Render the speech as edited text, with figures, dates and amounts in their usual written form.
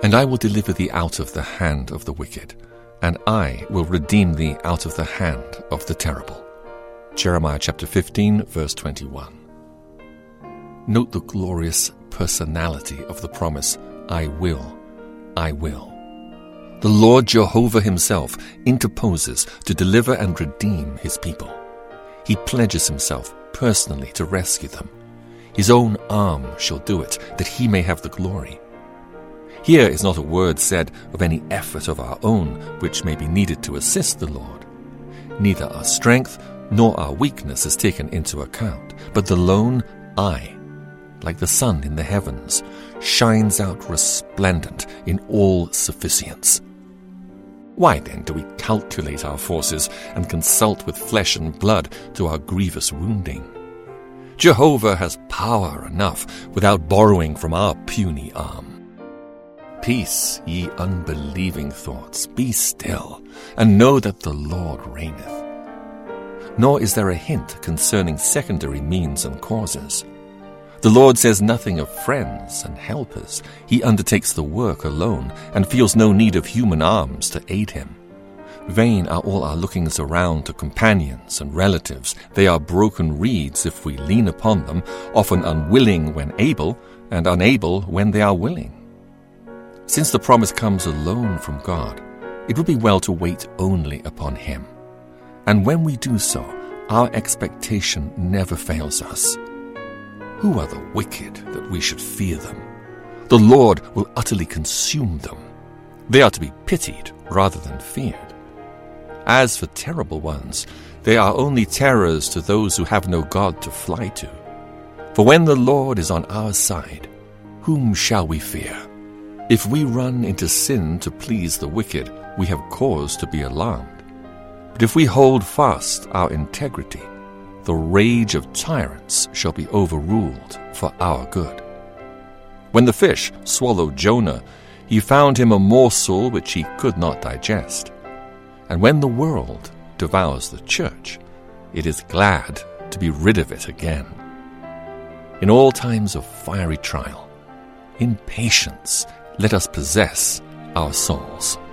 And I will deliver thee out of the hand of the wicked, and I will redeem thee out of the hand of the terrible. Jeremiah chapter 15, verse 21. Note the glorious personality of the promise, I will, I will. The Lord Jehovah himself interposes to deliver and redeem his people. He pledges himself personally to rescue them. His own arm shall do it, that he may have the glory. Here is not a word said of any effort of our own which may be needed to assist the Lord. Neither our strength nor our weakness is taken into account, but the lone I, like the sun in the heavens, shines out resplendent in all sufficience. Why then do we calculate our forces and consult with flesh and blood to our grievous wounding? Jehovah has power enough without borrowing from our puny arm. Peace, ye unbelieving thoughts, be still, and know that the Lord reigneth. Nor is there a hint concerning secondary means and causes. The Lord says nothing of friends and helpers. He undertakes the work alone, and feels no need of human arms to aid him. Vain are all our lookings around to companions and relatives. They are broken reeds if we lean upon them, often unwilling when able, and unable when they are willing. Since the promise comes alone from God, it would be well to wait only upon him. And when we do so, our expectation never fails us. Who are the wicked that we should fear them? The Lord will utterly consume them. They are to be pitied rather than feared. As for terrible ones, they are only terrors to those who have no God to fly to. For when the Lord is on our side, whom shall we fear? If we run into sin to please the wicked, we have cause to be alarmed. But if we hold fast our integrity, the rage of tyrants shall be overruled for our good. When the fish swallowed Jonah, he found him a morsel which he could not digest. And when the world devours the church, it is glad to be rid of it again. In all times of fiery trial, in patience, let us possess our souls.